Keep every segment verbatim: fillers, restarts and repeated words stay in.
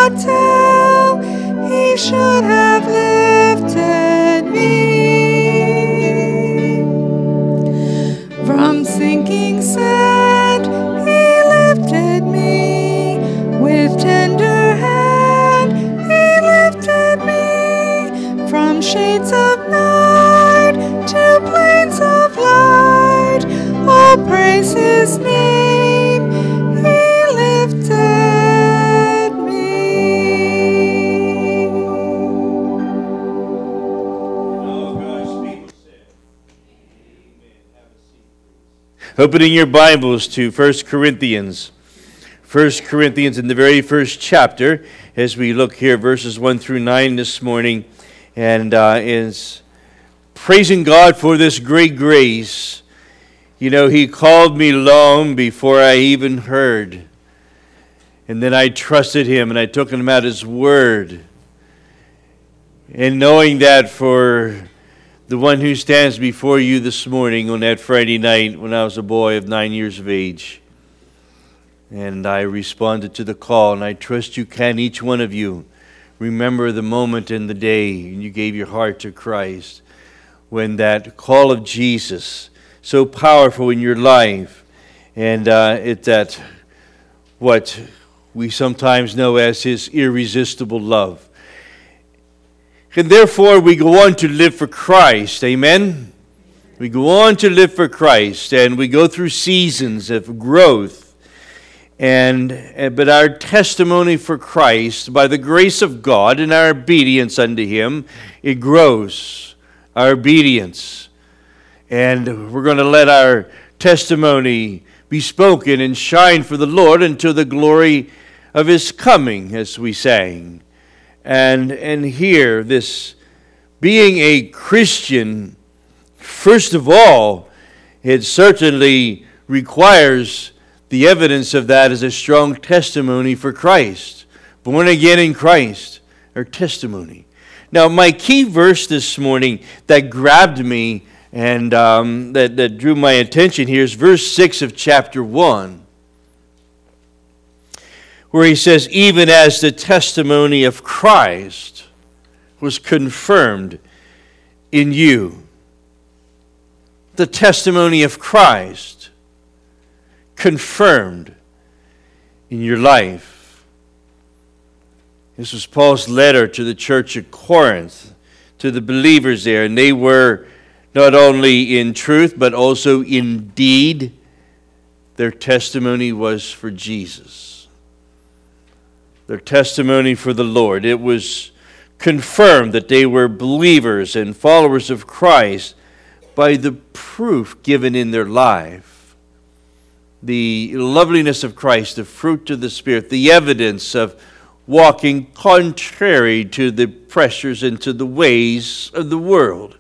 not tell, he should have lifted me. From sinking sand, he lifted me. With tender hand, he lifted me. From shades of night to plains of light, oh, praise his name, he lifted me. All God's people said, amen. Have a seat, please. Opening your Bibles to First Corinthians. First Corinthians in the very first chapter, as we look here, verses one through nine this morning, and uh, is praising God for this great grace. You know, he called me long before I even heard. And then I trusted him and I took him at his word. And knowing that for the one who stands before you this morning on that Friday night when I was a boy of nine years of age, and I responded to the call, and I trust you can, each one of you, remember the moment in the day you gave your heart to Christ, when that call of Jesus, so powerful in your life, and uh, it's that what we sometimes know as his irresistible love. And therefore we go on to live for Christ, amen? We go on to live for Christ, and we go through seasons of growth. And but our testimony for Christ, by the grace of God and our obedience unto him, it grows, our obedience. And we're going to let our testimony be spoken and shine for the Lord until the glory of his coming, as we sang. And, and here, this being a Christian, first of all, it certainly requires the evidence of that is a strong testimony for Christ. Born again in Christ, our testimony. Now, my key verse this morning that grabbed me and um, that, that drew my attention here is verse six of chapter one, where he says, even as the testimony of Christ was confirmed in you. The testimony of Christ confirmed in your life. This was Paul's letter to the church at Corinth, to the believers there, and they were not only in truth, but also in deed. Their testimony was for Jesus. Their testimony for the Lord. It was confirmed that they were believers and followers of Christ by the proof given in their life. The loveliness of Christ, the fruit of the Spirit, the evidence of walking contrary to the pressures and to the ways of the world.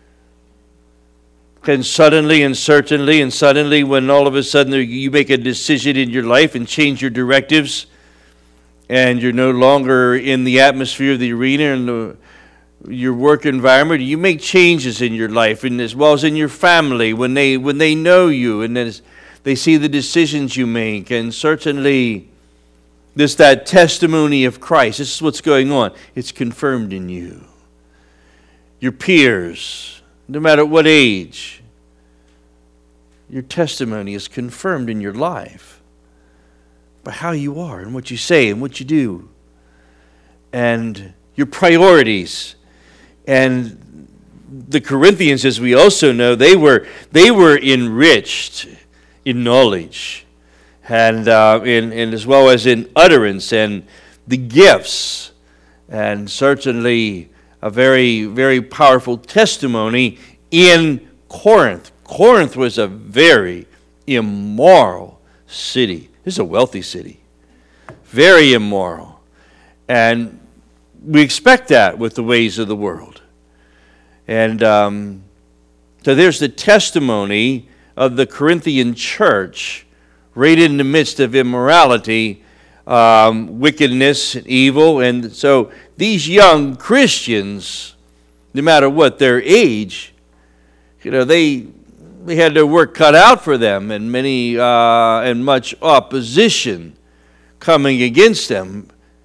And suddenly and certainly and suddenly when all of a sudden you make a decision in your life and change your directives, and you're no longer in the atmosphere of the arena and the, your work environment, you make changes in your life, and as well as in your family, when they when they know you and as they see the decisions you make. And certainly this that testimony of Christ, this is what's going on. It's confirmed in you. Your peers, no matter what age, your testimony is confirmed in your life by how you are and what you say and what you do and your priorities. And the Corinthians, as we also know, they were they were enriched in knowledge and uh, in, in as well as in utterance and the gifts, and certainly a very, very powerful testimony in Corinth. Corinth was a very immoral city. This is a wealthy city. Very immoral. And we expect that with the ways of the world. And um, so there's the testimony of the Corinthian church right in the midst of immorality, um, wickedness, and evil. And so these young Christians, no matter what their age, you know, they they had their work cut out for them, and many uh, and much opposition coming against them.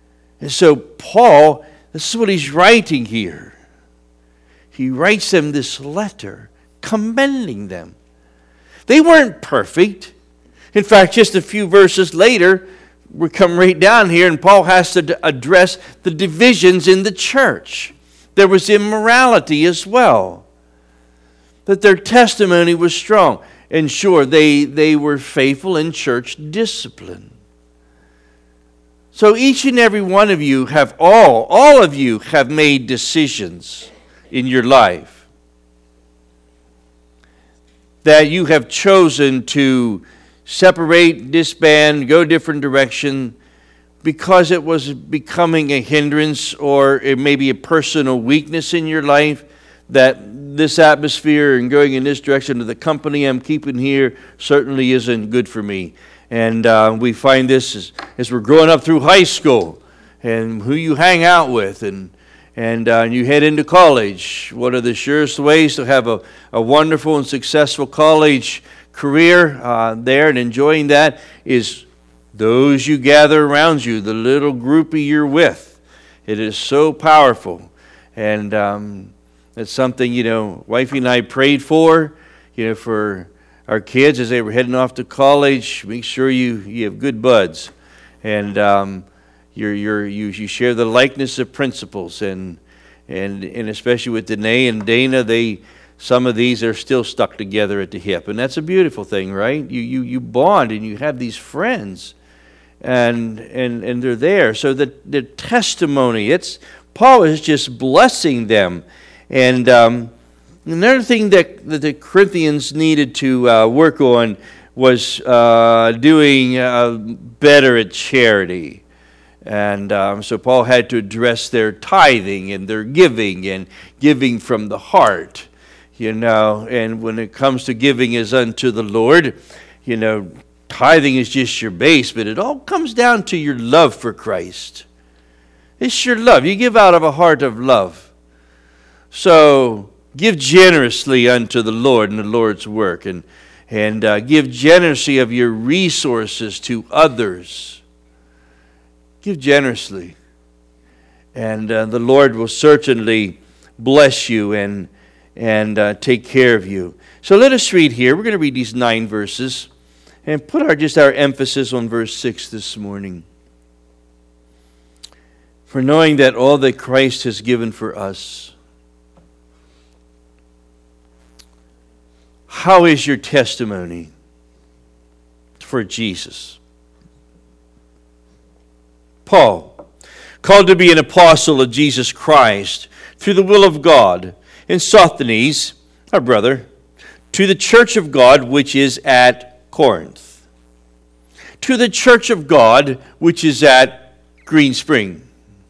And so Paul, this is what he's writing here. He writes them this letter, commending them. They weren't perfect. In fact, just a few verses later, we come right down here, and Paul has to address the divisions in the church. There was immorality as well. That their testimony was strong. And sure, they, they were faithful in church discipline. So each and every one of you have all, all of you have made decisions in your life that you have chosen to separate, disband, go a different direction because it was becoming a hindrance, or it may be a personal weakness in your life, that this atmosphere and going in this direction of the company I'm keeping here certainly isn't good for me. And uh, we find this as, as we're growing up through high school, and who you hang out with, and and uh, you head into college. One of the surest ways to have a, a wonderful and successful college career uh, there and enjoying that is those you gather around you, the little groupie you're with. It is so powerful. And um, it's something, you know, wifey and I prayed for, you know, for our kids as they were heading off to college. Make sure you, you have good buds. And um, you're, you're, you you share the likeness of principles. And, and, and especially with Danae and Dana, they... some of these are still stuck together at the hip, and that's a beautiful thing, right? You you you bond, and you have these friends, and and and they're there. So the the testimony, it's Paul is just blessing them, and um, another thing that, that the Corinthians needed to uh, work on was uh, doing uh, better at charity. And um, so Paul had to address their tithing and their giving and giving from the heart. You know, and when it comes to giving as unto the Lord, you know, tithing is just your base, but it all comes down to your love for Christ. It's your love. You give out of a heart of love. So give generously unto the Lord and the Lord's work, and and uh, give generously of your resources to others. Give generously, and uh, the Lord will certainly bless you and and uh, take care of you. So let us read here. We're going to read these nine verses and put our just our emphasis on verse six this morning. For knowing that all that Christ has given for us. How is your testimony for Jesus? Paul, called to be an apostle of Jesus Christ through the will of God, and Sosthenes, our brother, to the church of God which is at Corinth, to the church of God which is at Green Spring.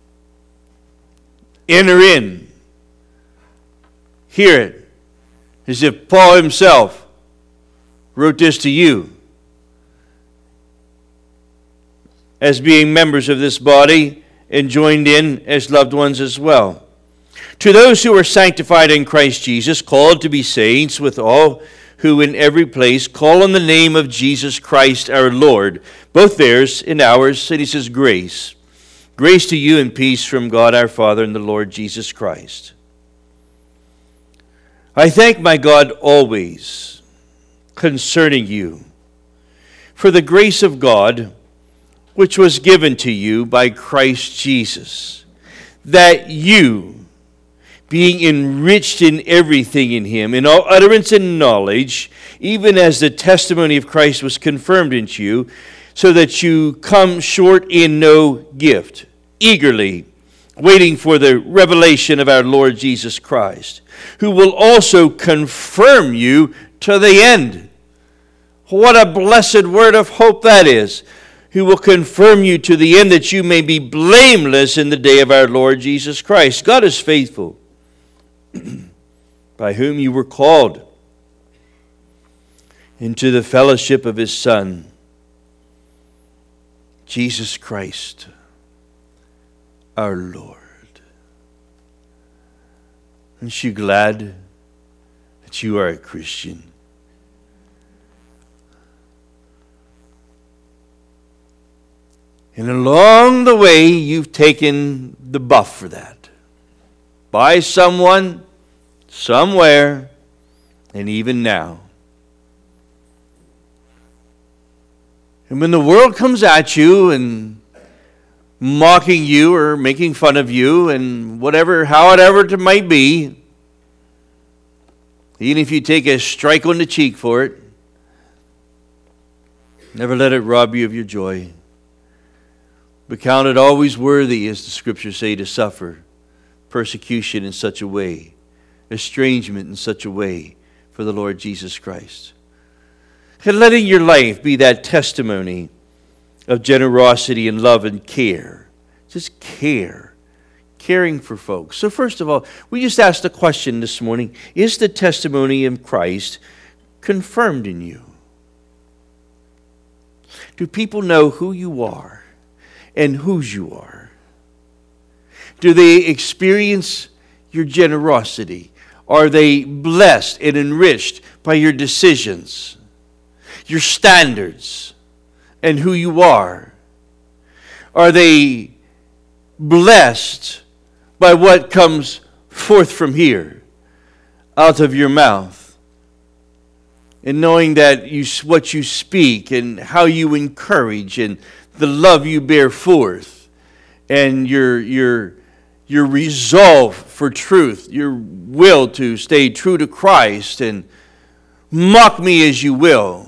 Enter in. Hear it. As if Paul himself wrote this to you. As being members of this body and joined in as loved ones as well. To those who are sanctified in Christ Jesus, called to be saints, with all who in every place call on the name of Jesus Christ our Lord, both theirs and ours, and he says grace. Grace to you and peace from God our Father and the Lord Jesus Christ. I thank my God always concerning you for the grace of God which was given to you by Christ Jesus, that you, being enriched in everything in him, in all utterance and knowledge, even as the testimony of Christ was confirmed in you, so that you come short in no gift, eagerly waiting for the revelation of our Lord Jesus Christ, who will also confirm you to the end. What a blessed word of hope that is. Who will confirm you to the end, that you may be blameless in the day of our Lord Jesus Christ. God is faithful, by whom you were called into the fellowship of his Son, Jesus Christ, our Lord. Aren't you glad that you are a Christian? And along the way, you've taken the buff for that. By someone, somewhere, and even now. And when the world comes at you and mocking you or making fun of you and whatever, however it might be, even if you take a strike on the cheek for it, never let it rob you of your joy. But count it always worthy, as the Scriptures say, to suffer persecution in such a way, estrangement in such a way for the Lord Jesus Christ. And letting your life be that testimony of generosity and love and care. Just care. Caring for folks. So first of all, we just asked the question this morning, is the testimony of Christ confirmed in you? Do people know who you are and whose you are? Do they experience your generosity? Are they blessed and enriched by your decisions, your standards, and who you are? Are they blessed by what comes forth from here, out of your mouth? And knowing that you, what you speak and how you encourage and the love you bear forth and your, your, your resolve for truth, your will to stay true to Christ, and mock me as you will,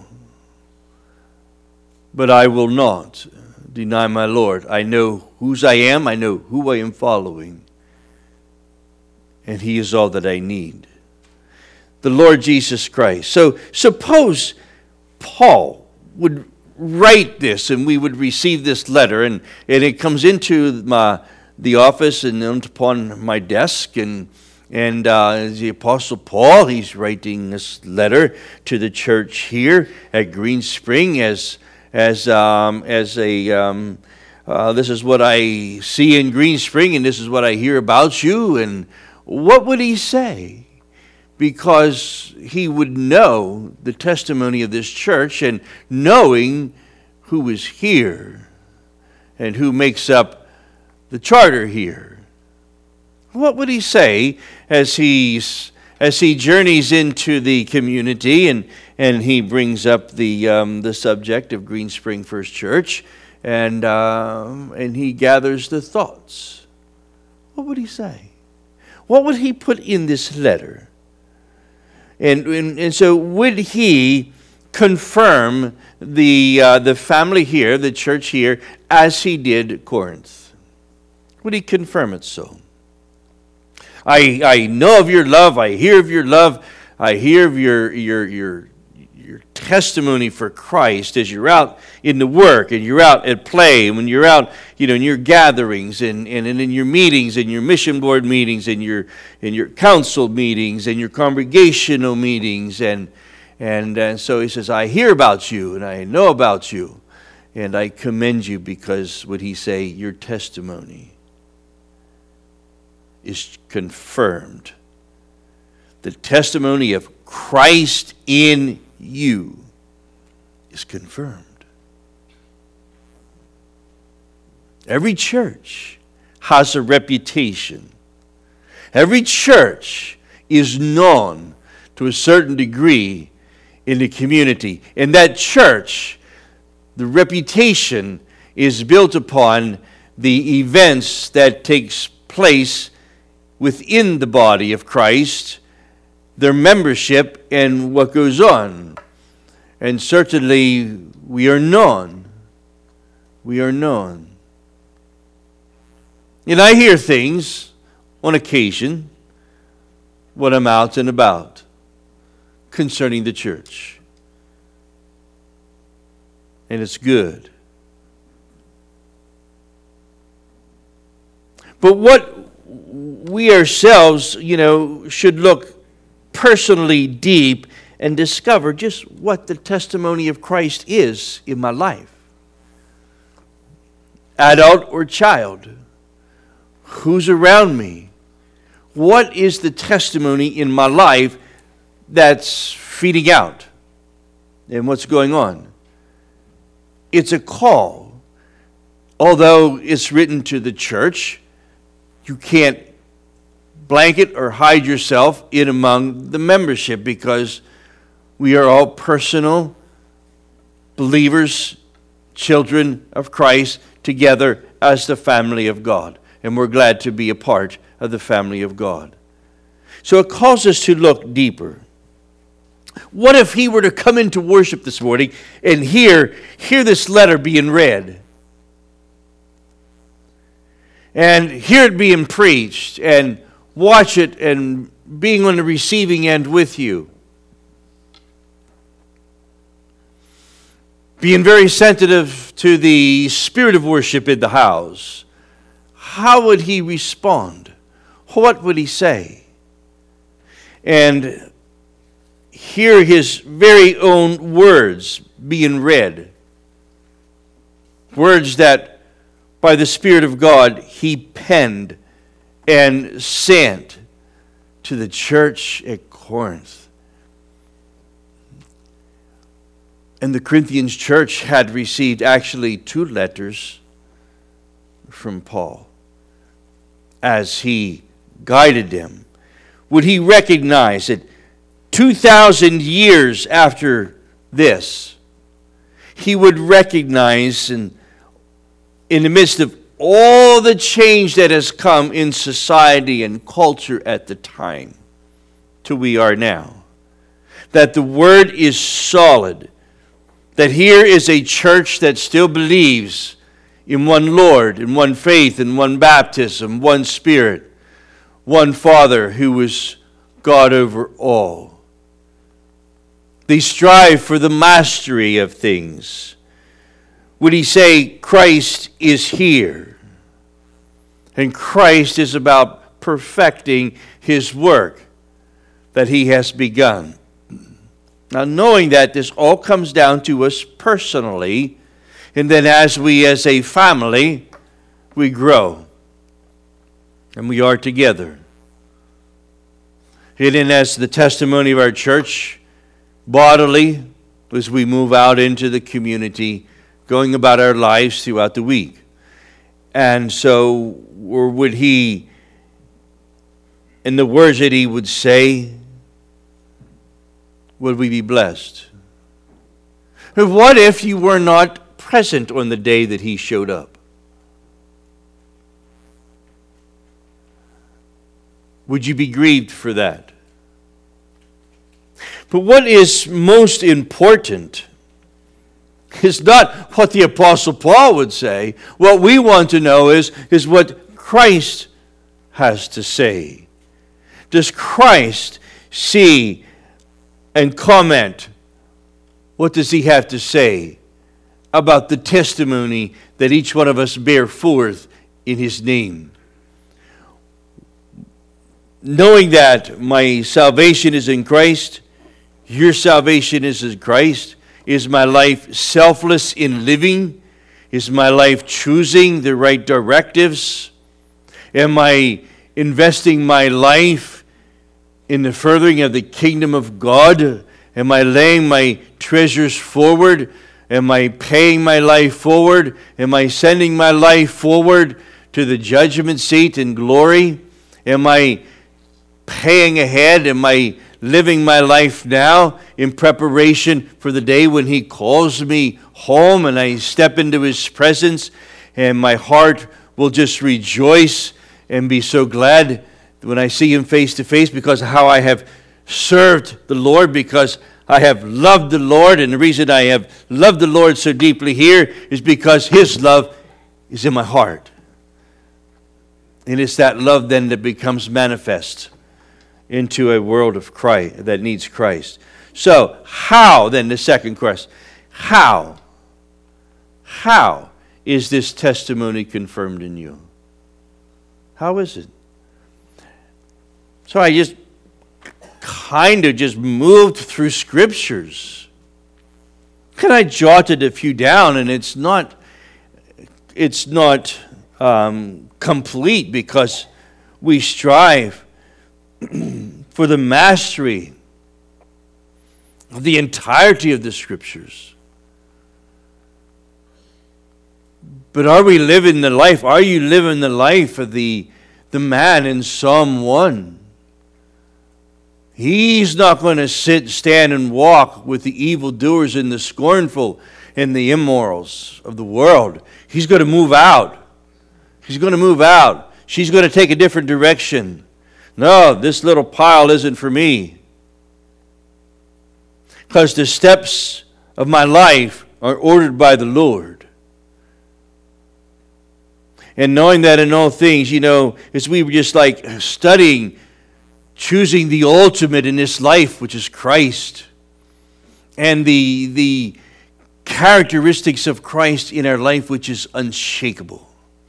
but I will not deny my Lord. I know whose I am, I know who I am following, and He is all that I need. The Lord Jesus Christ. So suppose Paul would write this and we would receive this letter, and, and it comes into my the office and upon my desk, and and uh, the Apostle Paul, he's writing this letter to the church here at Green Spring as as um, as a um, uh, this is what I see in Green Spring, and this is what I hear about you. And what would he say? Because he would know the testimony of this church, and knowing who is here and who makes up the charter here. What would he say as he's as he journeys into the community and and he brings up the um, the subject of Green Spring First Church, and uh, and he gathers the thoughts? What would he say? What would he put in this letter? And, and and so would he confirm the uh, the family here, the church here, as he did Corinth? Would he confirm it so? I I know of your love. I hear of your love. I hear of your your your your testimony for Christ as you're out in the work and you're out at play, when you're out, you know, in your gatherings and, and, and in your meetings and your mission board meetings and your in your council meetings and your congregational meetings, and and and so he says, I hear about you and I know about you, and I commend you because, would he say, your testimony is confirmed. The testimony of Christ in you is confirmed. Every church has a reputation. Every church is known to a certain degree in the community. In that church, the reputation is built upon the events that takes place within the body of Christ, their membership, and what goes on. And certainly we are known. We are known. And I hear things on occasion when I'm out and about concerning the church. And it's good. But what we ourselves, you know, should look personally deep and discover just what the testimony of Christ is in my life. Adult or child, who's around me? What is the testimony in my life that's feeding out? And what's going on? It's a call although it's written to the church, you can't blanket or hide yourself in among the membership, because we are all personal believers, children of Christ, together as the family of God. And we're glad to be a part of the family of God. So it calls us to look deeper. What if he were to come into worship this morning and hear, hear this letter being read? And hear it being preached, and watch it and being on the receiving end with you. Being very sensitive to the spirit of worship in the house. How would he respond? What would he say? And hear his very own words being read. Words that by the Spirit of God he penned and sent to the church at Corinth. And the Corinthians church had received actually two letters from Paul as he guided them. Would he recognize that two thousand years after this, he would recognize in, in the midst of all the change that has come in society and culture at the time to we are now, that the word is solid, that here is a church that still believes in one Lord, in one faith, in one baptism, one Spirit, one Father who is God over all. They strive for the mastery of things. Would he say Christ is here? And Christ is about perfecting his work that he has begun. Now, knowing that this all comes down to us personally, and then as we as a family, we grow. And we are together. And then as the testimony of our church, bodily, as we move out into the community, going about our lives throughout the week. And so, or would he, in the words that he would say, would we be blessed? What if you were not present on the day that he showed up? Would you be grieved for that? But what is most important is not what the Apostle Paul would say. What we want to know is, is what Christ has to say. Does Christ see and comment? What does he have to say about the testimony that each one of us bear forth in his name? Knowing that my salvation is in Christ, your salvation is in Christ. Is my life selfless in living? Is my life choosing the right directives? Am I investing my life in the furthering of the kingdom of God? Am I laying my treasures forward? Am I paying my life forward? Am I sending my life forward to the judgment seat in glory? Am I paying ahead? Am I living my life now in preparation for the day when he calls me home and I step into his presence and my heart will just rejoice and be so glad when I see him face to face because of how I have served the Lord, because I have loved the Lord. And the reason I have loved the Lord so deeply here is because his love is in my heart. And it's that love then that becomes manifest into a world of Christ that needs Christ. So, how, then the second question, how? How is this testimony confirmed in you? How is it? So I just kind of just moved through scriptures. And I jotted a few down, and it's not, it's not um, complete because we strive for the mastery of the entirety of the scriptures. But are we living the life? Are you living the life of the, the man in Psalm one? He's not going to sit, stand, and walk with the evildoers and the scornful and the immorals of the world. He's going to move out. He's going to move out. She's going to take a different direction. No, this little pile isn't for me. Because the steps of my life are ordered by the Lord. And knowing that in all things, you know, as we were just like studying, choosing the ultimate in this life, which is Christ, and the the characteristics of Christ in our life, which is unshakable,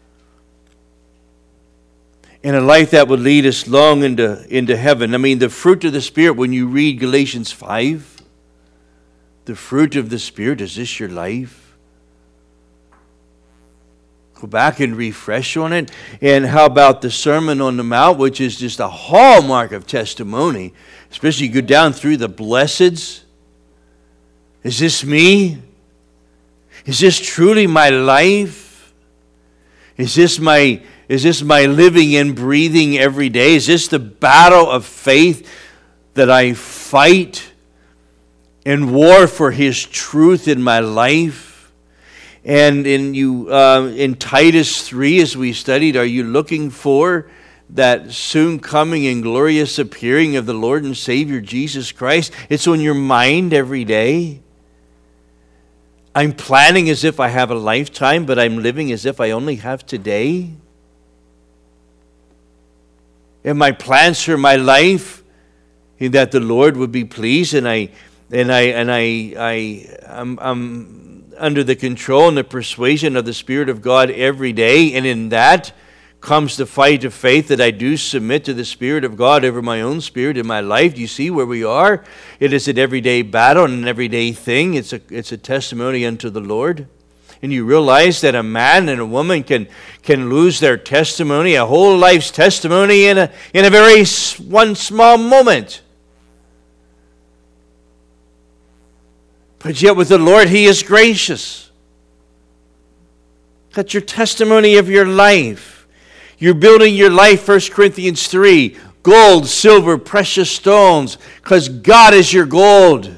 and a life that would lead us long into, into heaven. I mean, the fruit of the Spirit, when you read Galatians five, the fruit of the Spirit, is this your life? Go back and refresh on it. And how about the Sermon on the Mount, which is just a hallmark of testimony, especially you go down through the blesseds. Is this me? Is this truly my life? Is this my, is this my living and breathing every day? Is this the battle of faith that I fight and war for His truth in my life? And in you, uh, in Titus three, as we studied, are you looking for that soon coming and glorious appearing of the Lord and Savior Jesus Christ? It's on your mind every day. I'm planning as if I have a lifetime, but I'm living as if I only have today. And my plans for my life, in that the Lord would be pleased, and I, and I, and I, I, I'm. I'm under the control and the persuasion of the Spirit of God every day. And in that comes the fight of faith, that I do submit to the Spirit of God over my own spirit in my life. Do you see where we are? It is an everyday battle and an everyday thing. It's a, it's a testimony unto the Lord. And you realize that a man and a woman can, can lose their testimony, a whole life's testimony, in a, in a very one small moment. But yet with the Lord, He is gracious. That's your testimony of your life. You're building your life, First Corinthians three, gold, silver, precious stones, because God is your gold.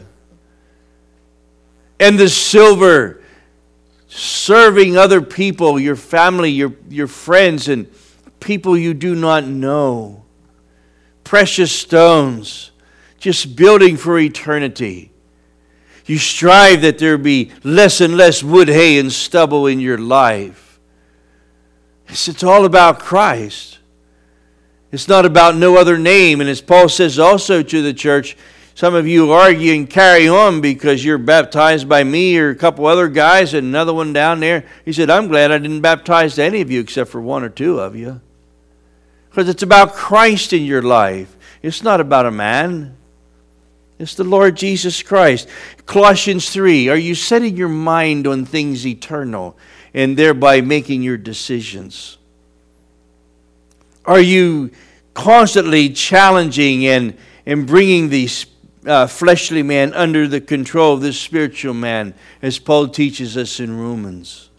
And the silver, serving other people, your family, your, your friends, and people you do not know. Precious stones, just building for eternity. You strive that there be less and less wood, hay, and stubble in your life. It's, it's all about Christ. It's not about no other name. And as Paul says also to the church, some of you argue and carry on because you're baptized by me or a couple other guys and another one down there. He said, I'm glad I didn't baptize any of you except for one or two of you. Because it's about Christ in your life. It's not about a man. It's the Lord Jesus Christ. Colossians three, are you setting your mind on things eternal and thereby making your decisions? Are you constantly challenging and, and bringing the uh, fleshly man under the control of this spiritual man, as Paul teaches us in Romans?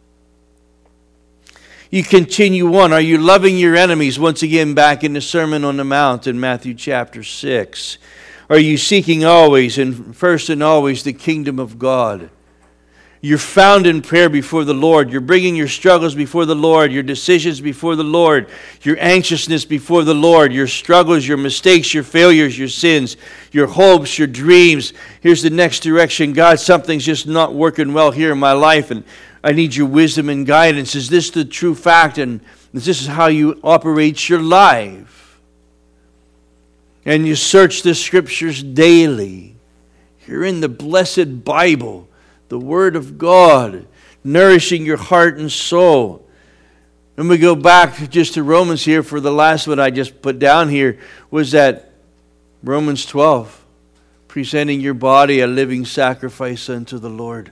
You continue on. Are you loving your enemies? Once again, back in the Sermon on the Mount in Matthew chapter six. Are you seeking always and first and always the kingdom of God? You're found in prayer before the Lord. You're bringing your struggles before the Lord, your decisions before the Lord, your anxiousness before the Lord, your struggles, your mistakes, your failures, your sins, your hopes, your dreams. Here's the next direction. God, something's just not working well here in my life, and I need your wisdom and guidance. Is this the true fact? And this is how you operate your life. And you search the Scriptures daily. You're in the blessed Bible, the Word of God, nourishing your heart and soul. And we go back just to Romans here for the last one I just put down here, was that Romans twelve, presenting your body a living sacrifice unto the Lord.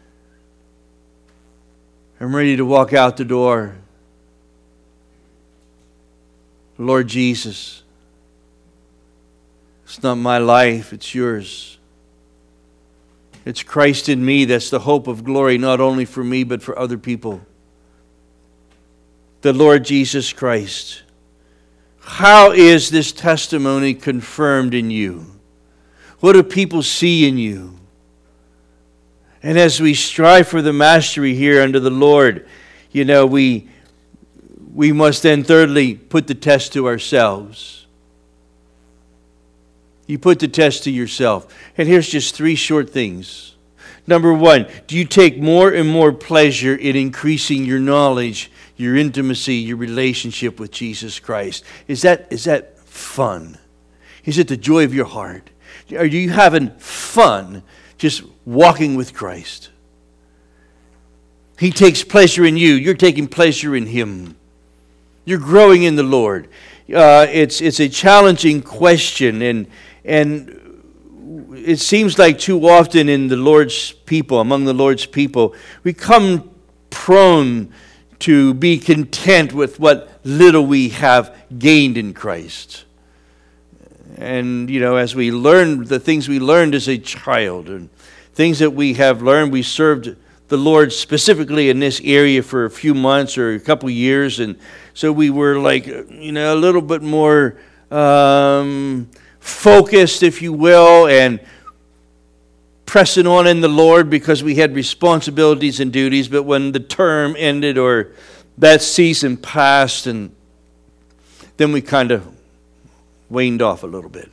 I'm ready to walk out the door. Lord Jesus, it's not my life, it's yours. It's Christ in me that's the hope of glory, not only for me, but for other people. the Lord Jesus Christ? How is this testimony confirmed in you? What do people see in you? And as we strive for the mastery here under the Lord, you know, we we must then thirdly put the test to ourselves. You put the test to yourself. And here's just three short things. Number one, do you take more and more pleasure in increasing your knowledge, your intimacy, your relationship with Jesus Christ? Is that is that fun? Is it the joy of your heart? Are you having fun just walking with Christ? He takes pleasure in you. You're taking pleasure in Him. You're growing in the Lord. Uh, it's it's a challenging question, and and it seems like too often in the Lord's people, among the Lord's people, we come prone to be content with what little we have gained in Christ. And, you know, as we learn the things we learned as a child and things that we have learned, we served the Lord specifically in this area for a few months or a couple of years. And so we were like, you know, a little bit more um, focused, if you will, and pressing on in the Lord because we had responsibilities and duties. But when the term ended or that season passed, and then we kind of waned off a little bit.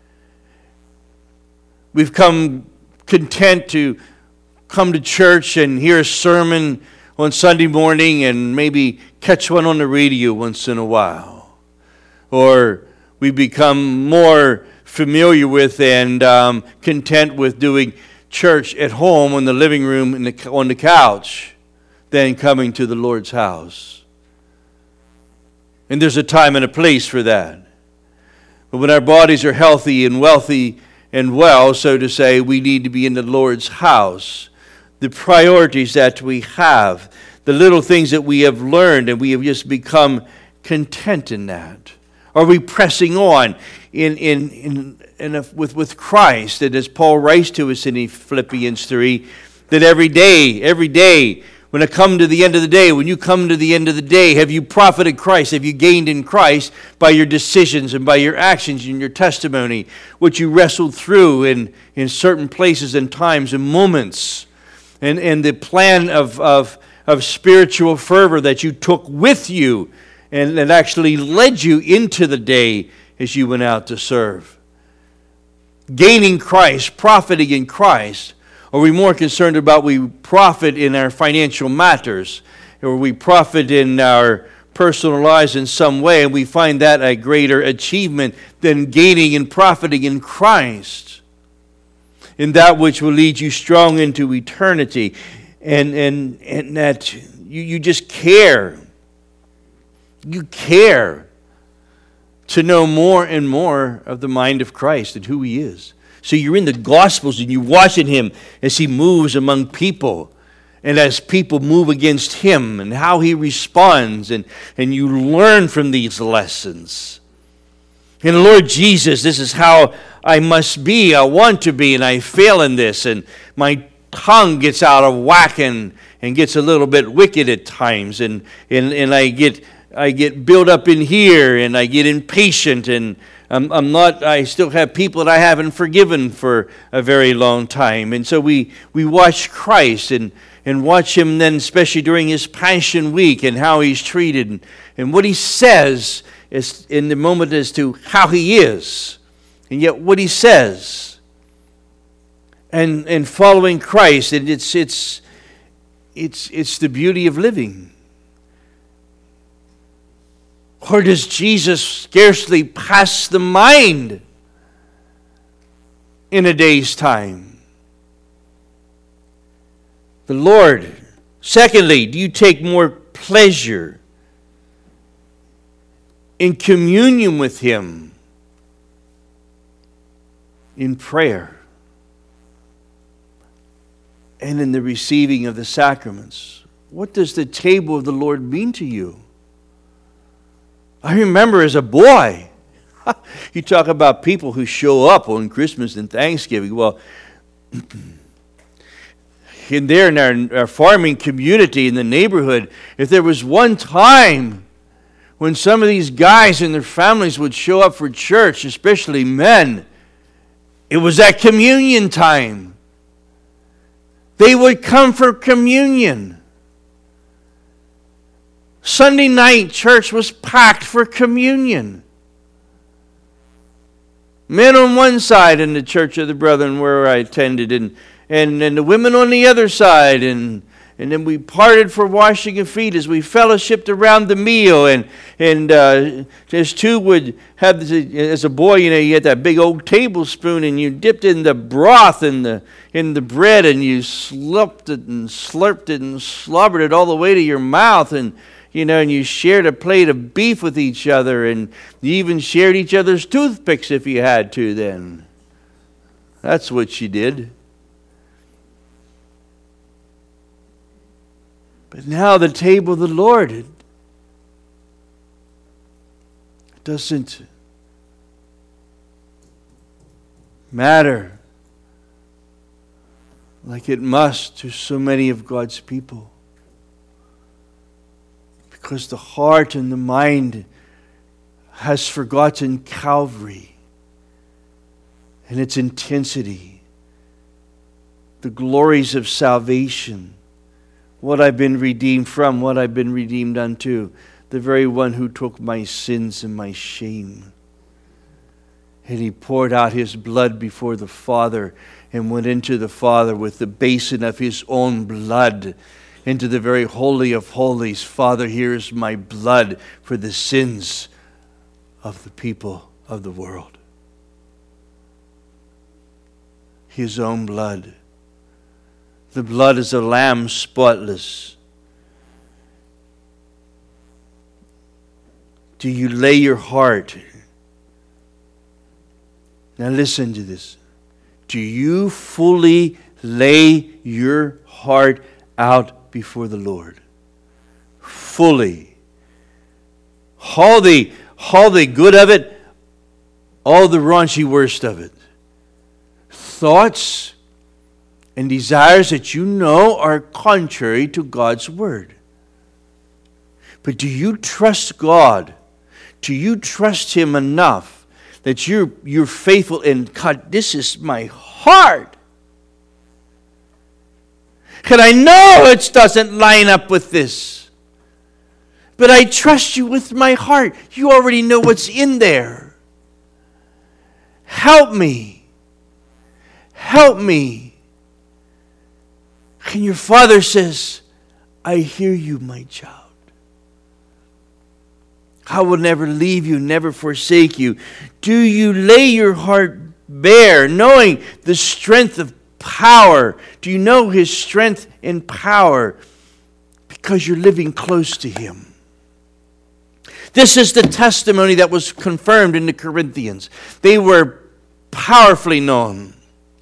We've come content to come to church and hear a sermon on Sunday morning and maybe catch one on the radio once in a while. Or we become more familiar with and um, content with doing church at home in the living room in the, on the couch than coming to the Lord's house. And there's a time and a place for that. But when our bodies are healthy and wealthy and well, so to say, we need to be in the Lord's house. The priorities that we have, the little things that we have learned, and we have just become content in that. Are we pressing on in in in, in a, with with Christ? And as Paul writes to us in Philippians three, that every day, every day, when I come to the end of the day, when you come to the end of the day, have you profited Christ? Have you gained in Christ by your decisions and by your actions and your testimony, what you wrestled through in, in certain places and times and moments, and, and the plan of, of, of spiritual fervor that you took with you and that actually led you into the day as you went out to serve? Gaining Christ, profiting in Christ. Are we more concerned about we profit in our financial matters, or we profit in our personal lives in some way, and we find that a greater achievement than gaining and profiting in Christ, in that which will lead you strong into eternity, and and and that you, you just care. You care to know more and more of the mind of Christ and who He is. So you're in the Gospels and you're watching Him as He moves among people and as people move against Him and how He responds, and, and you learn from these lessons. And Lord Jesus, this is how I must be, I want to be, and I fail in this, and my tongue gets out of whack and, and gets a little bit wicked at times, and, and, and I get I get built up in here, and I get impatient, and I'm, I'm not, I still have people that I haven't forgiven for a very long time. And so we, we watch Christ and, and watch Him then, especially during His Passion Week, and how He's treated and, and what He says is in the moment as to how He is, and yet what He says, and and following Christ, and it's it's it's it's the beauty of living. Or does Jesus scarcely pass the mind in a day's time? The Lord. Secondly, do you take more pleasure in communion with Him, in prayer, and in the receiving of the sacraments? What does the table of the Lord mean to you? I remember as a boy, you talk about people who show up on Christmas and Thanksgiving. Well, in there in our, our farming community in the neighborhood, if there was one time when some of these guys and their families would show up for church, especially men, it was at communion time. They would come for communion. Sunday night church was packed for communion. Men on one side in the Church of the Brethren where I attended, and, and, and the women on the other side, and And then we parted for washing of feet as we fellowshipped around the meal. And and uh, as two would have, as a boy, you know, you had that big old tablespoon and you dipped in the broth in the in the bread and you slurped it and slurped it and slobbered it all the way to your mouth. And you know, and you shared a plate of beef with each other, and you even shared each other's toothpicks if you had to. Then that's what you did. But now the table of the Lord, it doesn't matter like it must to so many of God's people. Because the heart and the mind has forgotten Calvary and its intensity, the glories of salvation, what I've been redeemed from, what I've been redeemed unto, the very one who took my sins and my shame. And He poured out His blood before the Father and went into the Father with the basin of His own blood into the very holy of holies. Father, here is my blood for the sins of the people of the world. His own blood. The blood is a lamb spotless. Do you lay your heart? Now listen to this. Do you fully lay your heart out before the Lord? Fully. All the, all the good of it, all the raunchy worst of it. Thoughts and desires that you know are contrary to God's Word. But do you trust God? Do you trust Him enough that you're, you're faithful in, God, this is my heart. And I know it doesn't line up with this. But I trust you with my heart. You already know what's in there. Help me. Help me. And your Father says, I hear you, my child. I will never leave you, never forsake you. Do you lay your heart bare, knowing the strength of power? Do you know His strength and power? Because you're living close to Him. This is the testimony that was confirmed in the Corinthians. They were powerfully known.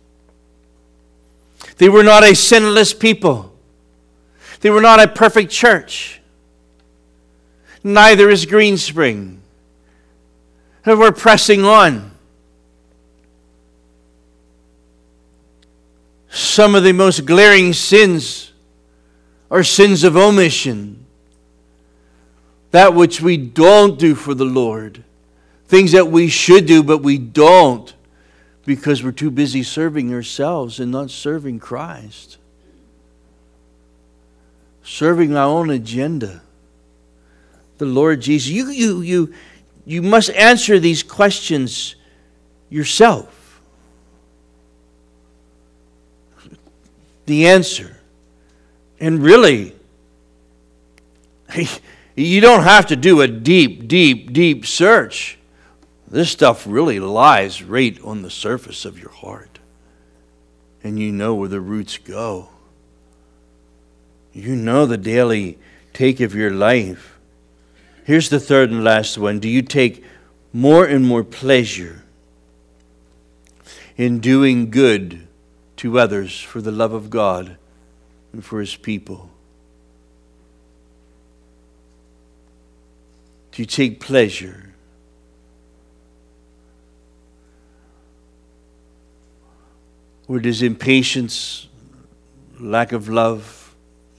They were not a sinless people. They were not a perfect church. Neither is Greenspring. And we're pressing on. Some of the most glaring sins are sins of omission. That which we don't do for the Lord. Things that we should do, but we don't. Because we're too busy serving ourselves and not serving Christ. Serving our own agenda. The Lord Jesus. You, you, you, you must answer these questions yourself. The answer. And really, you don't have to do a deep, deep, deep search. This stuff really lies right on the surface of your heart. And you know where the roots go. You know the daily take of your life. Here's the third and last one. Do you take more and more pleasure in doing good to others for the love of God and for His people? Do you take pleasure? Or does impatience lack of love,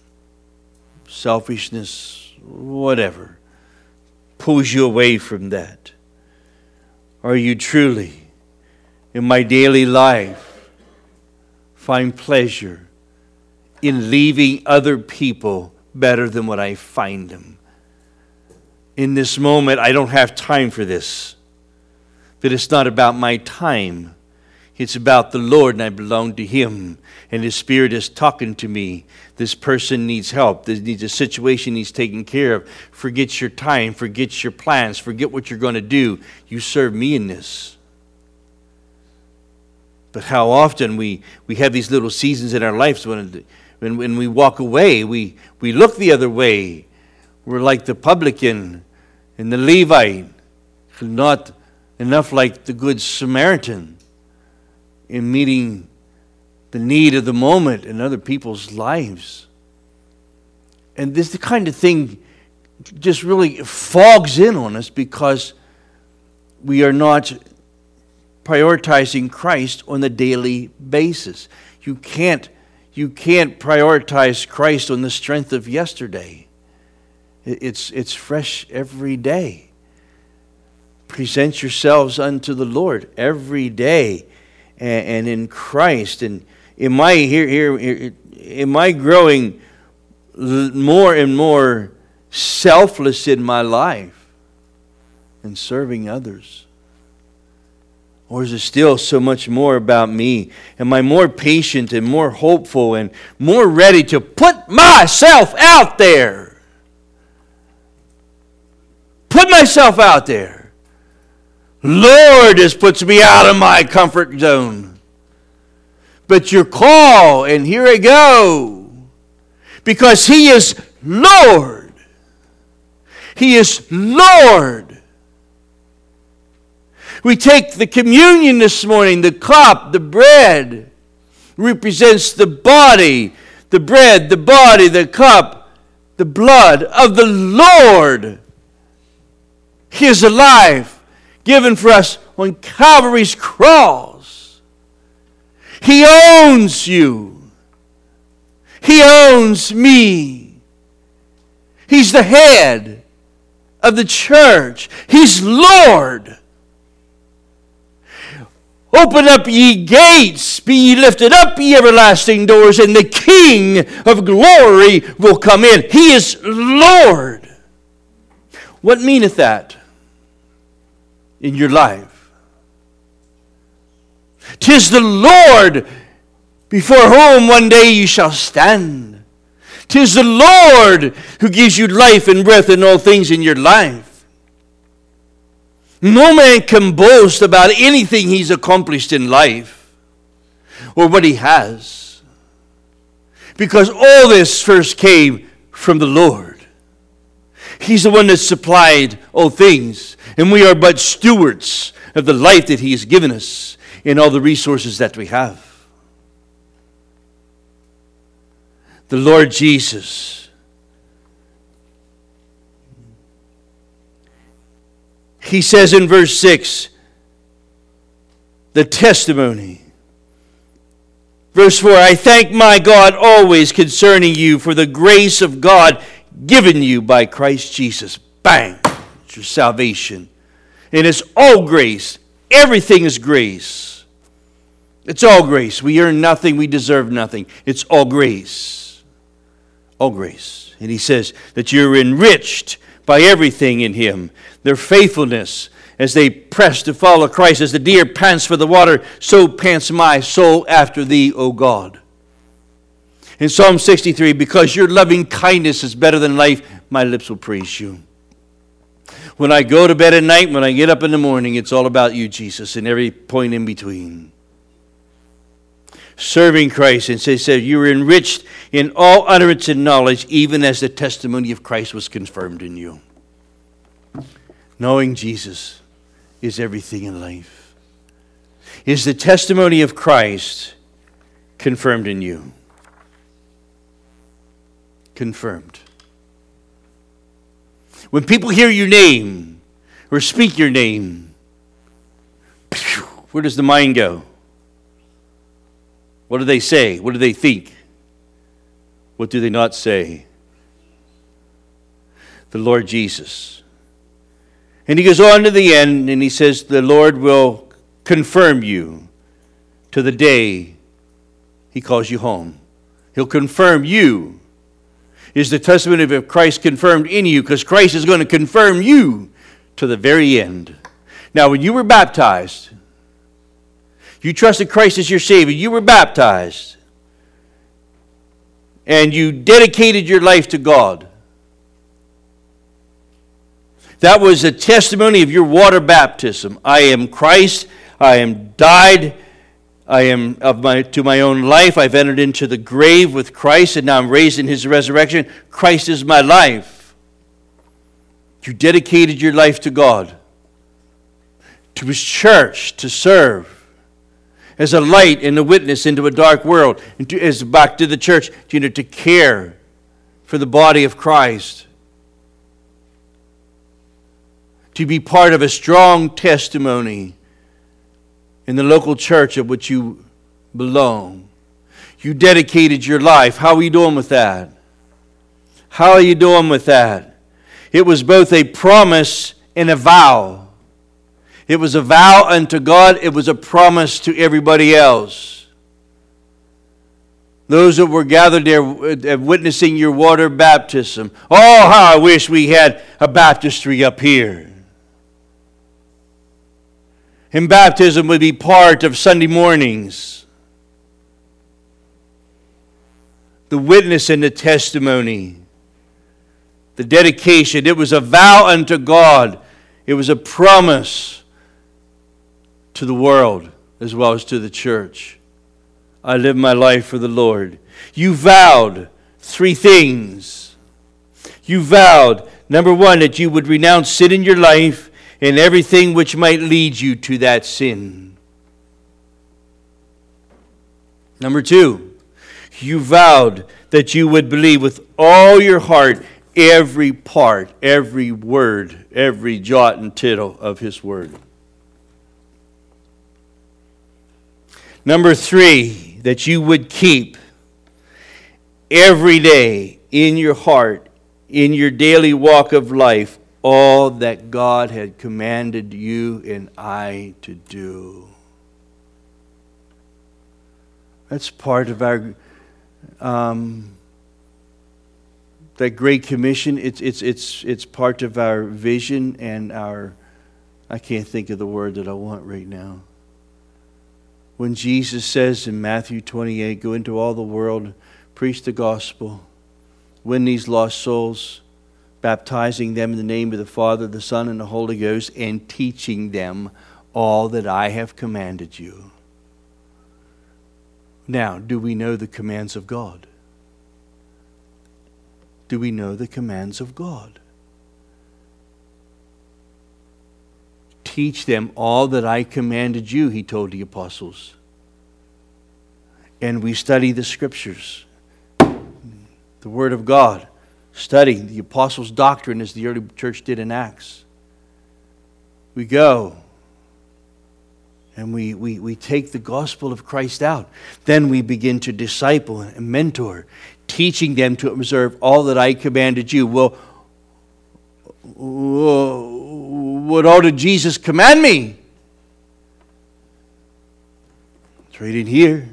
selfishness, whatever, pulls you away from that? Are you truly, in my daily life, find pleasure in leaving other people better than what I find them? In this moment, I don't have time for this. But it's not about my time. It's about the Lord, and I belong to Him. And His Spirit is talking to me. This person needs help. This needs a situation needs taken care of. Forget your time. Forget your plans. Forget what you're going to do. You serve me in this. But how often we, we have these little seasons in our lives when, when, when we walk away, we, we look the other way. We're like the publican and the Levite, not enough like the Good Samaritan in meeting the need of the moment in other people's lives. And this the kind of thing just really fogs in on us because we are not prioritizing Christ on a daily basis. You can't, you can't prioritize Christ on the strength of yesterday. It's, it's fresh every day. Present yourselves unto the Lord every day, and, and in Christ. And am I here? Here, am I growing more and more selfless in my life and serving others, or is it still so much more about me? Am I more patient and more hopeful and more ready to put myself out there? Put myself out there. Lord, this puts me out of my comfort zone. But your call, and here I go. Because He is Lord. He is Lord. We take the communion this morning, the cup, the bread, represents the body, the bread, the body, the cup, the blood of the Lord. He is alive, given for us on Calvary's cross. He owns you. He owns me. He's the head of the church. He's Lord. Open up ye gates, be ye lifted up, ye everlasting doors, and the King of glory will come in. He is Lord. What meaneth that in your life? 'Tis the Lord before whom one day you shall stand. 'Tis the Lord who gives you life and breath and all things in your life. No man can boast about anything he's accomplished in life or what he has, because all this first came from the Lord. He's the one that supplied all things, and we are but stewards of the life that He has given us and all the resources that we have. The Lord Jesus, He says in verse six, the testimony. Verse four, I thank my God always concerning you for the grace of God given you by Christ Jesus. Bang! It's your salvation. And it's all grace. Everything is grace. It's all grace. We earn nothing. We deserve nothing. It's all grace. All grace. And He says that you're enriched by everything in Him. Their faithfulness as they press to follow Christ. As the deer pants for the water, so pants my soul after Thee, O God. In Psalm sixty-three, because your loving kindness is better than life, my lips will praise You. When I go to bed at night, when I get up in the morning, it's all about You, Jesus, and every point in between. Serving Christ, and says, so you were enriched in all utterance and knowledge, even as the testimony of Christ was confirmed in you. Knowing Jesus is everything in life. Is the testimony of Christ confirmed in you? Confirmed. When people hear your name or speak your name, where does the mind go? What do they say? What do they think? What do they not say? The Lord Jesus. And he goes on to the end and he says, the Lord will confirm you to the day he calls you home. He'll confirm you. Is the testimony of Christ confirmed in you? Because Christ is going to confirm you to the very end. Now, when you were baptized, you trusted Christ as your Savior, you were baptized, and you dedicated your life to God. That was a testimony of your water baptism. I am Christ. I am died. I am of my to my own life. I've entered into the grave with Christ, and now I'm raised in his resurrection. Christ is my life. You dedicated your life to God, to his church, to serve as a light and a witness into a dark world, and to, as back to the church, you know, to care for the body of Christ, to be part of a strong testimony in the local church of which you belong. You dedicated your life. How are you doing with that? How are you doing with that? It was both a promise and a vow. It was a vow unto God. It was a promise to everybody else. Those that were gathered there witnessing your water baptism. Oh, how I wish we had a baptistry up here. And baptism would be part of Sunday mornings. The witness and the testimony. The dedication. It was a vow unto God. It was a promise to the world as well as to the church. I live my life for the Lord. You vowed three things. You vowed, number one, that you would renounce sin in your life and everything which might lead you to that sin. Number two, you vowed that you would believe with all your heart every part, every word, every jot and tittle of his word. Number three, that you would keep every day in your heart, in your daily walk of life, all that God had commanded you and I to do. That's part of our um, that Great Commission. It's it's it's it's part of our vision and our. I can't think of the word that I want right now. When Jesus says in Matthew twenty-eight, "Go into all the world, preach the gospel, win these lost souls." Baptizing them in the name of the Father, the Son, and the Holy Ghost, and teaching them all that I have commanded you. Now, do we know the commands of God? Do we know the commands of God? Teach them all that I commanded you, he told the apostles. And we study the Scriptures, the Word of God. Study the apostles' doctrine as the early church did in Acts. We go and we, we, we take the gospel of Christ out. Then we begin to disciple and mentor, teaching them to observe all that I commanded you. Well, what all did Jesus command me? It's right in here.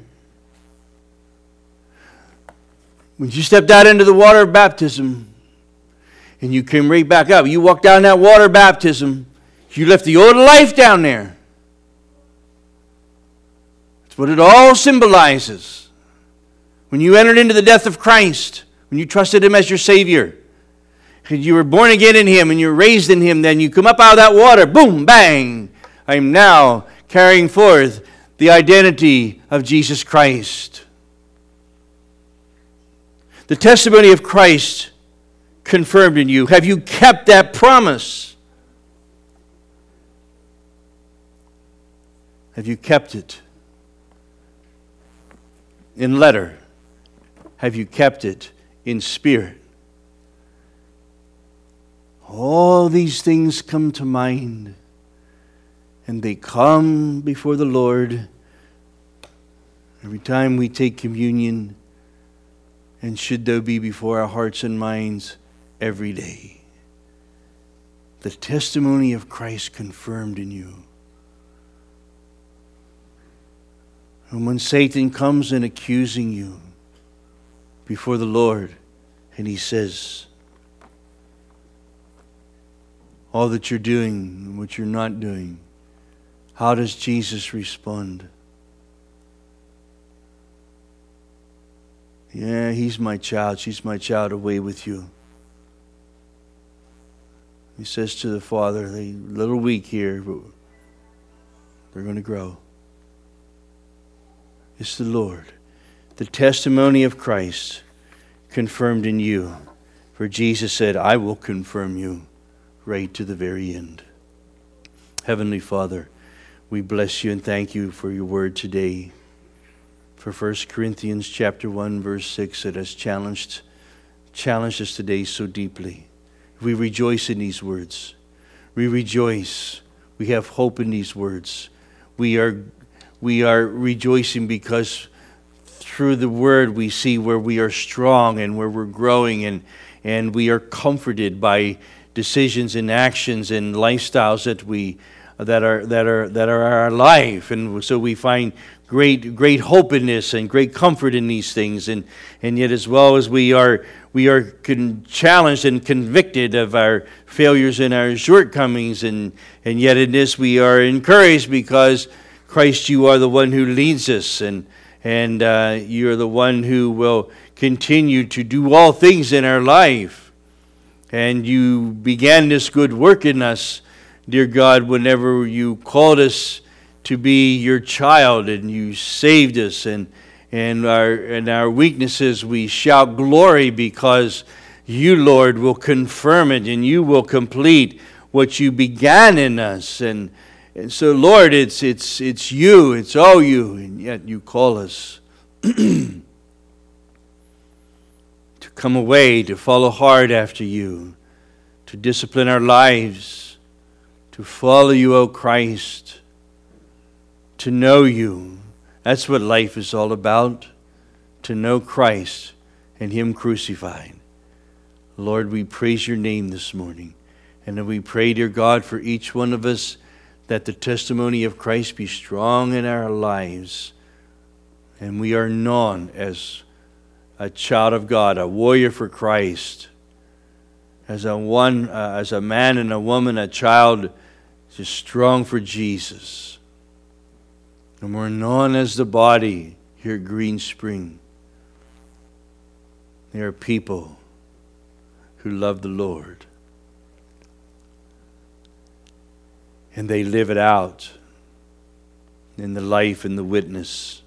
When you stepped out into the water of baptism and you came right back up, you walked down that water baptism, you left the old life down there. That's what it all symbolizes. When you entered into the death of Christ, when you trusted him as your Savior, and you were born again in him and you're raised in him, then you come up out of that water, boom, bang. I'm now carrying forth the identity of Jesus Christ. The testimony of Christ confirmed in you. Have you kept that promise? Have you kept it in letter? Have you kept it in spirit? All these things come to mind, and they come before the Lord every time we take communion. and should thou be before our hearts and minds every day. The testimony of Christ confirmed in you. And when Satan comes in accusing you before the Lord, and he says, all that you're doing and what you're not doing, how does Jesus respond? Yeah, he's my child. She's my child. Away with you. He says to the Father, they're a little weak here, but they're going to grow. It's the Lord. The testimony of Christ confirmed in you. For Jesus said, I will confirm you right to the very end. Heavenly Father, we bless you and thank you for your word today. For First Corinthians chapter one, verse six, that has challenged, challenged us today so deeply. We rejoice in these words. We rejoice. We have hope in these words. We are, we are rejoicing because through the word we see where we are strong and where we're growing, and, and we are comforted by decisions and actions and lifestyles that we that are that are that are our life. And so we find great great hope in this and great comfort in these things, and and yet as well as we are we are con- challenged and convicted of our failures and our shortcomings, and and yet in this we are encouraged because Christ, you are the one who leads us, and and uh, you are the one who will continue to do all things in our life. And you began this good work in us, dear God, whenever you called us to be your child, and you saved us, and and our and our weaknesses we shout glory, because you, Lord, will confirm it, and you will complete what you began in us. And and so, Lord, it's it's it's you, it's all you, and yet you call us to come away, to follow hard after you, to discipline our lives, to follow you, O Christ, to know you. That's what life is all about, to know Christ and Him crucified. Lord, we praise your name this morning. And we pray, dear God, for each one of us, that the testimony of Christ be strong in our lives, and we are known as a child of God, a warrior for Christ, as a one, uh, as a man and a woman, a child, just strong for Jesus. And we're known as the body here at Green Spring. There are people who love the Lord, and they live it out in the life and the witness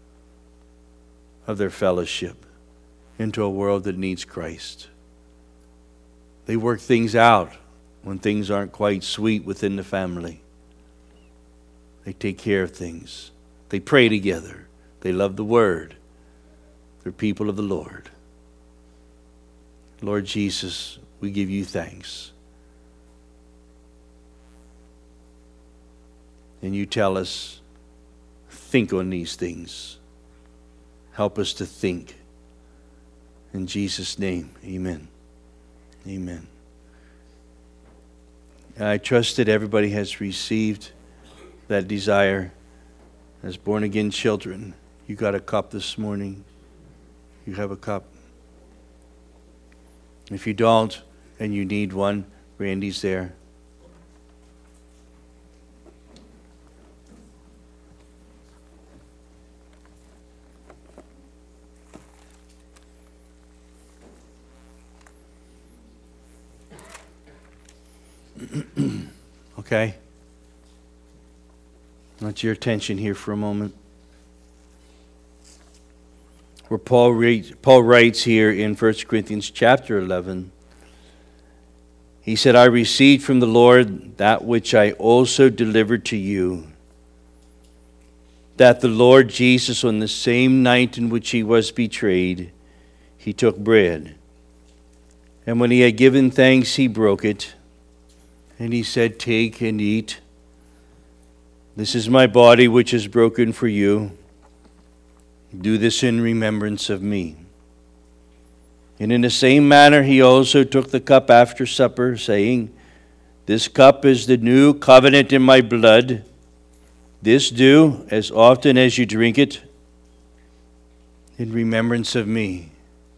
of their fellowship into a world that needs Christ. They work things out when things aren't quite sweet within the family. They take care of things. They pray together. They love the Word. They're people of the Lord. Lord Jesus, we give you thanks. And you tell us, think on these things. Help us to think. In Jesus' name, amen. Amen. I trust that everybody has received that desire as born-again children. You got a cup this morning. You have a cup. If you don't and you need one, Randy's there. Okay? I want your attention here for a moment. Where Paul, reads, Paul writes here in First Corinthians chapter eleven, he said, I received from the Lord that which I also delivered to you, that the Lord Jesus, on the same night in which he was betrayed, he took bread. And when he had given thanks, he broke it. And he said, take and eat. This is my body which is broken for you. Do this in remembrance of me. And in the same manner he also took the cup after supper, saying, This cup is the new covenant in my blood. This do, as often as you drink it, in remembrance of me.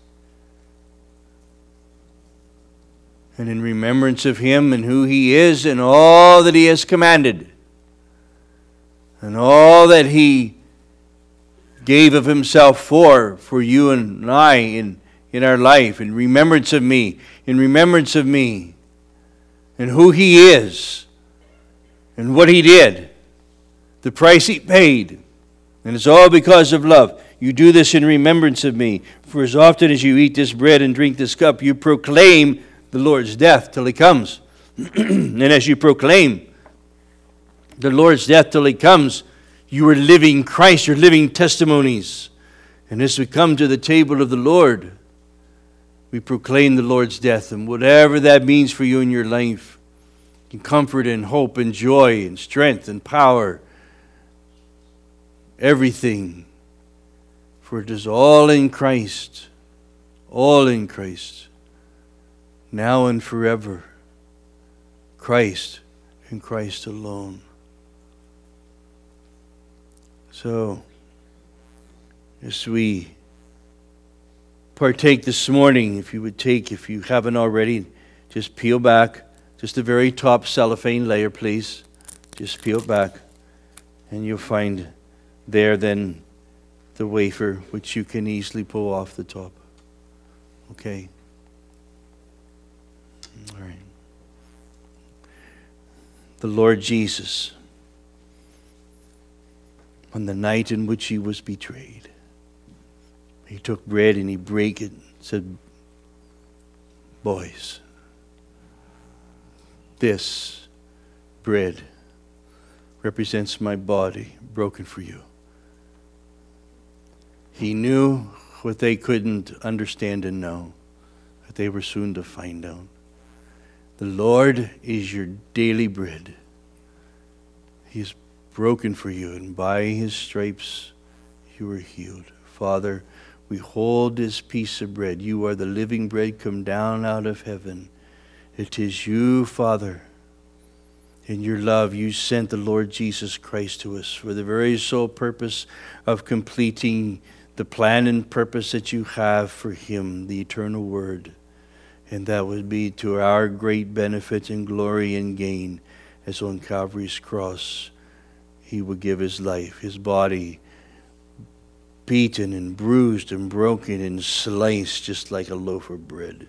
And in remembrance of him and who he is and all that he has commanded. And all that he gave of himself for, for you and I in, in our life. In remembrance of me. In remembrance of me. And who he is. And what he did. The price he paid. And it's all because of love. You do this in remembrance of me. For as often as you eat this bread and drink this cup, you proclaim the Lord's death till he comes. And as you proclaim the Lord's death till he comes, you are living Christ, you're living testimonies. And as we come to the table of the Lord, we proclaim the Lord's death, and whatever that means for you in your life, in comfort and hope and joy and strength and power, everything. For it is all in Christ, all in Christ, now and forever. Christ and Christ alone. So, as we partake this morning, if you would take, if you haven't already, just peel back, just the very top cellophane layer, please. Just peel back, and you'll find there then the wafer, which you can easily pull off the top. Okay. All right. The Lord Jesus, on the night in which he was betrayed, he took bread and he broke it and said, Boys, this bread represents my body broken for you. He knew what they couldn't understand and know, but they were soon to find out. The Lord is your daily bread. He is broken for you, and by his stripes you are healed. Father, we hold this piece of bread. You are the living bread come down out of heaven. It is you, Father. In your love, you sent the Lord Jesus Christ to us for the very sole purpose of completing the plan and purpose that you have for him, the eternal word. And that would be to our great benefit and glory and gain, as on Calvary's cross he would give his life, his body beaten and bruised and broken and sliced just like a loaf of bread.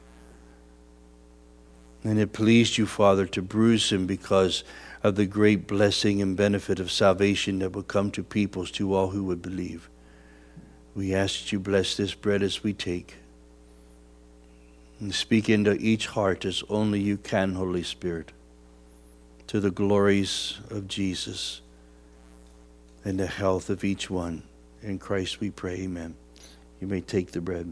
And it pleased you, Father, to bruise him because of the great blessing and benefit of salvation that would come to peoples, to all who would believe. We ask that you bless this bread as we take, and speak into each heart as only you can, Holy Spirit, to the glories of Jesus and the health of each one. In Christ we pray, amen. You may take the bread.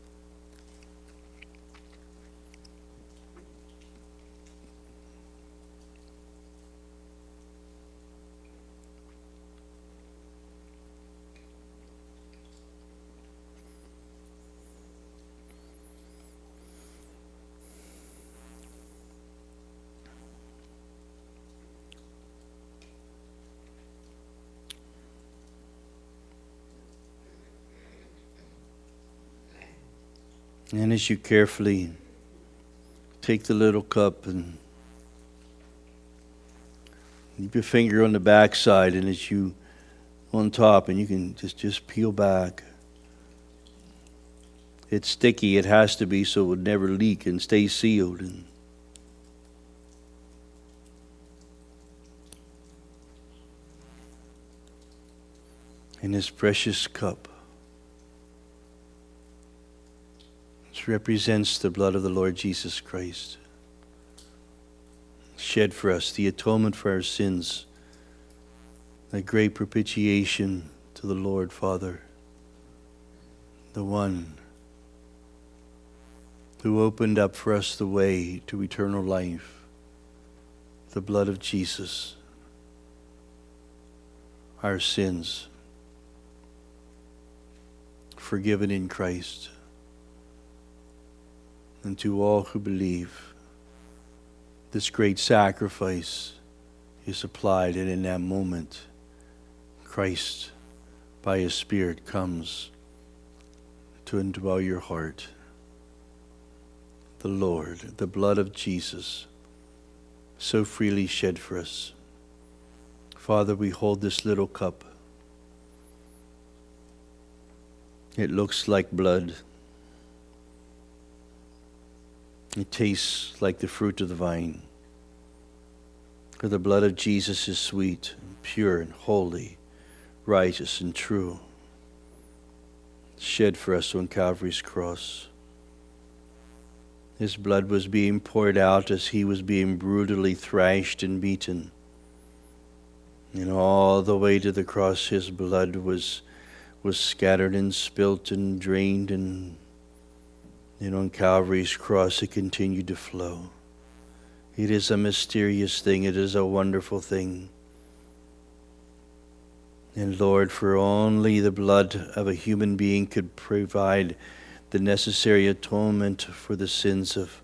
And as you carefully take the little cup and keep your finger on the back side, and as you on top, and you can just, just peel back. It's sticky, it has to be, so it would never leak and stay sealed. And in this precious cup, which represents the blood of the Lord Jesus Christ, shed for us, the atonement for our sins, that great propitiation to the Lord Father, the one who opened up for us the way to eternal life, the blood of Jesus, our sins forgiven in Christ, and to all who believe. This great sacrifice is applied, and in that moment, Christ, by His Spirit, comes to indwell your heart. The Lord, the blood of Jesus, so freely shed for us. Father, we hold this little cup. It looks like blood. It tastes like the fruit of the vine. For the blood of Jesus is sweet, and pure, and holy, righteous, and true, shed for us on Calvary's cross. His blood was being poured out as He was being brutally thrashed and beaten. And all the way to the cross, His blood was was scattered and spilt and drained, and, and on Calvary's cross it continued to flow. It is a mysterious thing. It is a wonderful thing. And Lord, for only the blood of a human being could provide the necessary atonement for the sins of,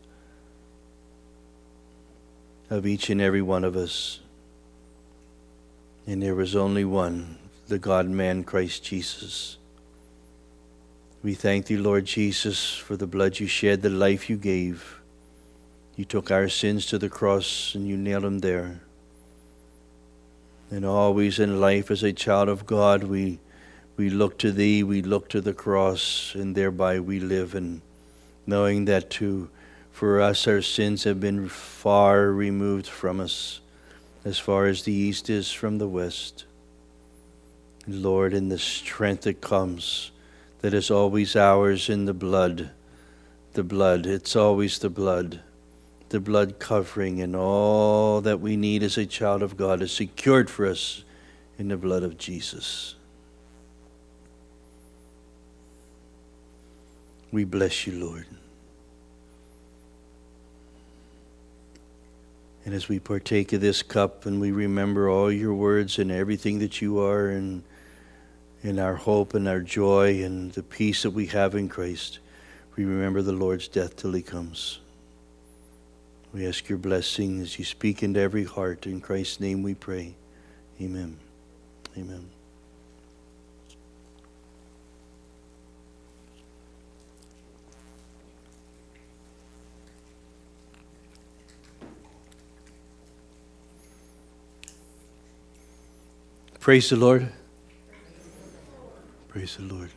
of each and every one of us. And there was only one, the God-man, Christ Jesus. We thank Thee, Lord Jesus, for the blood You shed, the life You gave. You took our sins to the cross and You nailed them there. And always in life as a child of God, we we look to Thee, we look to the cross, and thereby we live, and knowing that to for us our sins have been far removed from us, as far as the east is from the west. Lord, in the strength that comes, that is always ours in the blood, the blood, it's always the blood, the blood covering, and all that we need as a child of God is secured for us in the blood of Jesus. We bless You, Lord. And as we partake of this cup and we remember all Your words and everything that You are, and in our hope and our joy and the peace that we have in Christ, we remember the Lord's death till He comes. We ask Your blessing as You speak into every heart. In Christ's name we pray. Amen. Amen. Praise the Lord. Praise the Lord.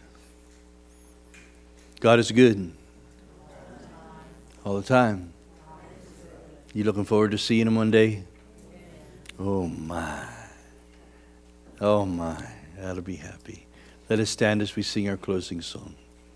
God is good. All the time. You looking forward to seeing Him one day? Oh my. Oh my. That'll be happy. Let us stand as we sing our closing song.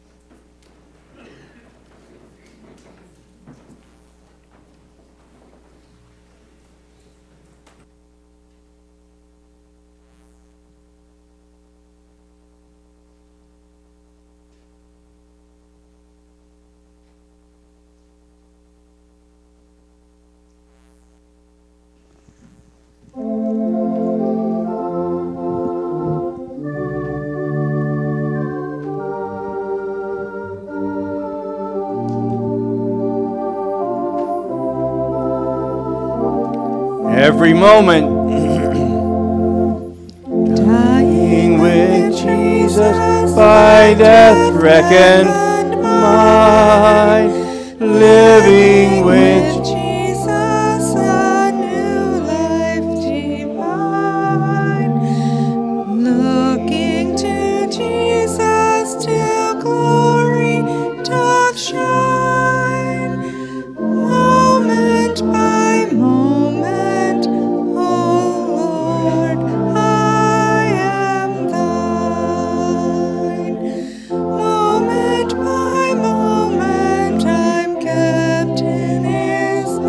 Every moment, dying with Jesus, by death reckoned mine, living with Jesus, a new life divine, looking to Jesus till glory doth shine, moment by moment. Moment by moment, I'm kept in His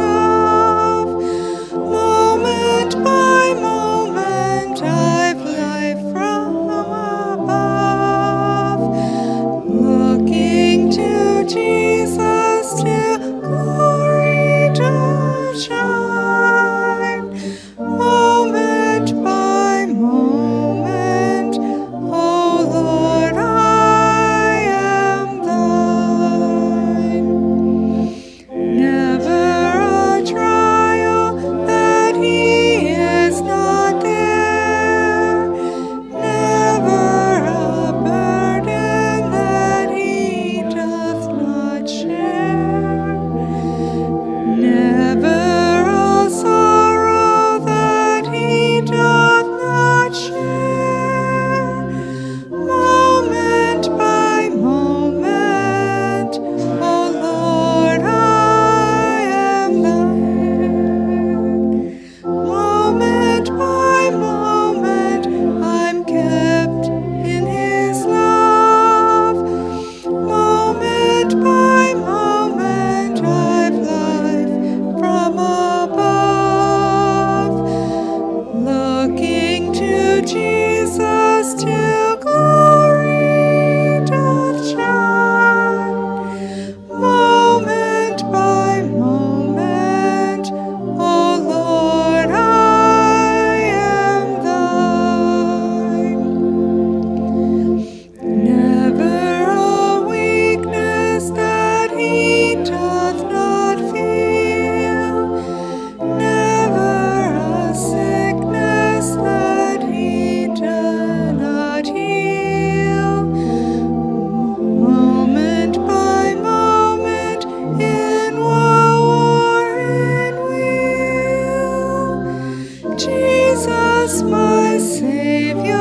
Jesus, my Savior,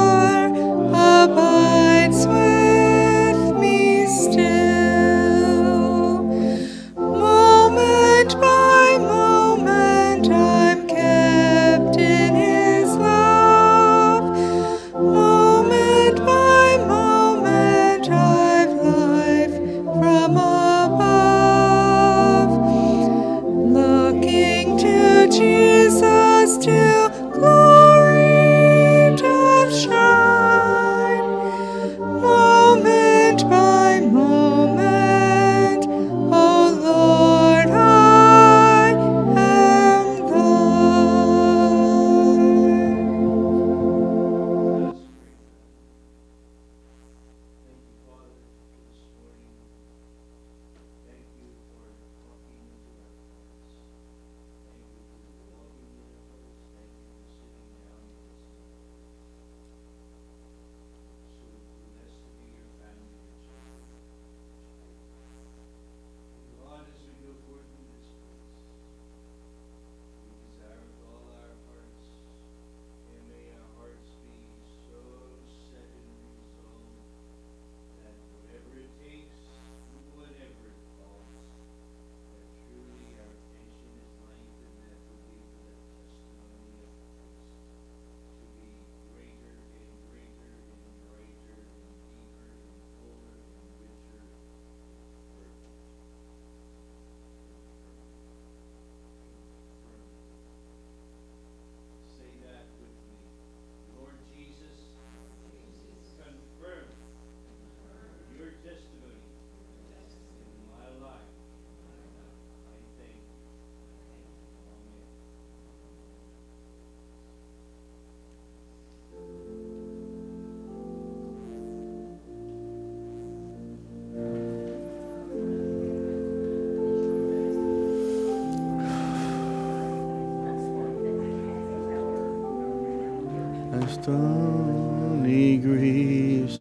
abides with me still. Moment by moment I'm kept in his love. Moment by moment I've life from above. Looking to Jesus till glory doth shine. Moment by moment, O Lord, I am thine. Thank you, Father, this morning. Thank you for talking into our hearts. Thank you for walking with us. Thank you for sitting down with us. So blessed to be your family, your children. God, as we go forth in this place, we desire with all our hearts, and may our hearts be so set and resolved that whatever it takes, whatever it calls, that truly our attention is lengthened, that will be for the testimony of Christ, to be greater and greater and brighter and deeper and fuller and richer and further. Say that with me. Lord Jesus, confirm your testimony in my life. I thank you. Amen. Stony griefs